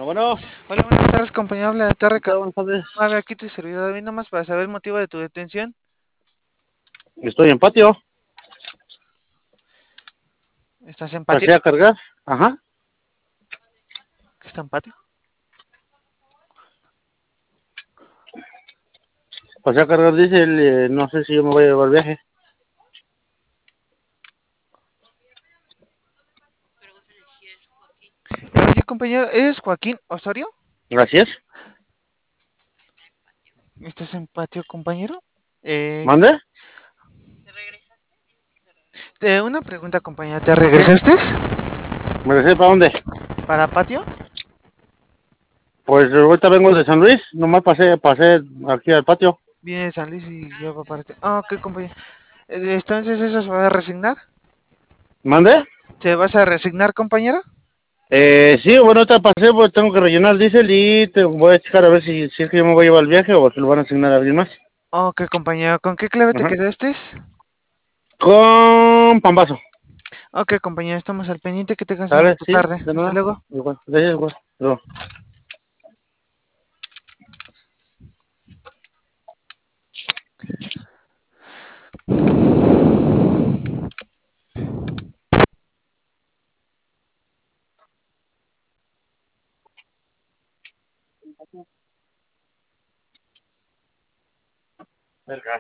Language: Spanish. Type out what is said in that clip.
Bueno, bueno, Hola, buenas tardes, compañero. Habla de ¿qué Torre tal? Buenas tardes. 9, aquí tu servidor David, nomás para saber el motivo de tu detención. Estoy en patio, ¿Estás en patio? pasé a cargar. Ajá, ¿Qué está en patio? pasé a cargar diésel, no sé si yo me voy a llevar viaje. Oye, compañero, ¿eres Joaquín Osorio? Gracias. ¿Estás en patio, compañero? Eh, ¿Mande? una pregunta, compañero. ¿Te regresaste ¿Me regresé para dónde? para patio? Pues ahorita vengo de San Luis, nomás pasé aquí al patio. Viene de San Luis y ya va para ti. Ah, ok, compañero. Entonces, ¿eso se va a resignar? ¿Mande? ¿Te vas a resignar, compañero? Sí, bueno, ahorita pasé, pues tengo que rellenar diésel y te voy a checar a ver si es que yo me voy a llevar el viaje o se lo van a asignar a alguien más. Ok, compañero. ¿Con qué clave te Ajá. quedaste? Con Pambazo. Ok, compañero, estamos al pendiente. Que tengas una ¿Sale? buena Sí, tarde. de Hasta nada. luego. Igual, gracias, igual. Luego. El gas.